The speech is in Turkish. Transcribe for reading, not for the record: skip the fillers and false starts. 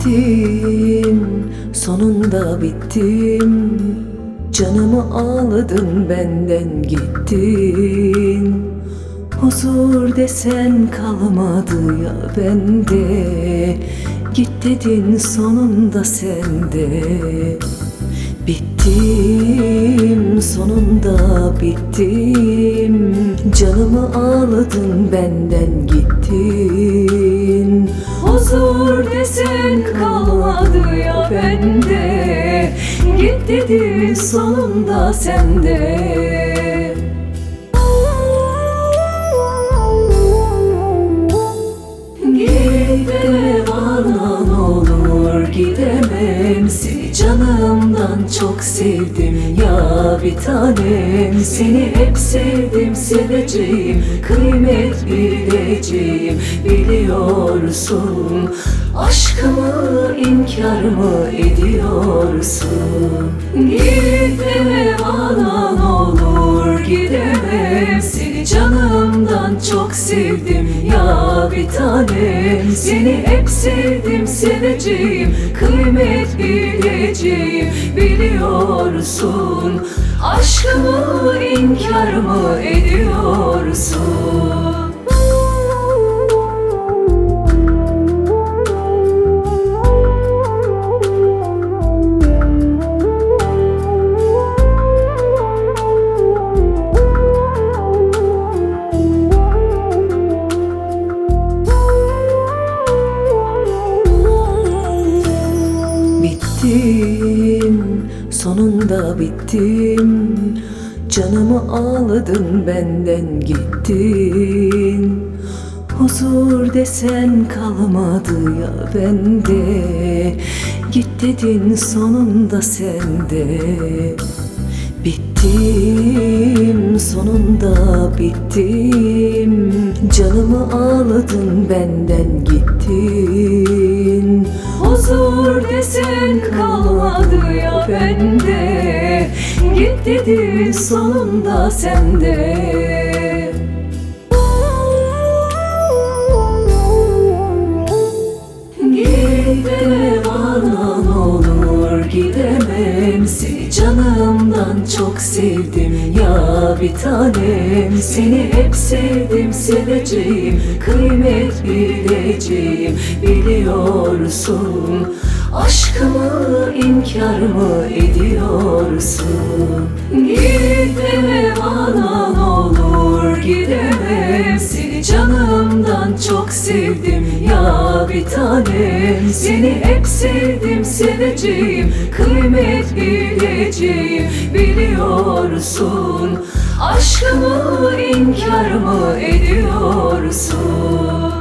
Bittim, sonunda bittim. Canımı ağladın, benden gittin. Huzur desen kalmadı ya bende. Git dedin, sonunda sende. Bittim, sonunda bittim. Canımı ağladın, benden gittin. Huzur desen kalmadı ya bende. Git dedin, sonunda sende. Gidemem anan olur, gidemem. Seni canımdan çok sevdim ya bir tanem. Seni hep sevdim, seveceğim, kıymet bileceğim. Biliyorsun, aşkımı inkar mı ediyorsun? Gidemem anan olur, gidemem. Seni canımdan çok sevdim ya bir tanem. Seni hep sevdim, seveceğim, kıymet bileceğim. Biliyorsun, aşkımı inkar mı ediyorsun? Bittim, sonunda bittim. Canımı ağladın, benden gittin. Huzur desen kalmadı ya bende. Git dedin, sonunda sende. Bittim, sonunda bittim. Canımı ağladın, benden gittin. Huzur desen kalmadı ya bende. Git dedin, sonunda sende. Gidemem anan olur, gidemem. Seni canımdan çok sevdim ya bir tanem. Seni hep sevdim, seveceğim, kıymet bileceğim. Biliyorsun, aşkımı inkar mı ediyorsun? Gidemem anan olur, gidemem. Seni canımdan çok sevdim ya bir tanem. Seni hep sevdim, seveceğim, kıymet bileceğim. Biliyorsun, aşkımı inkar mı ediyorsun?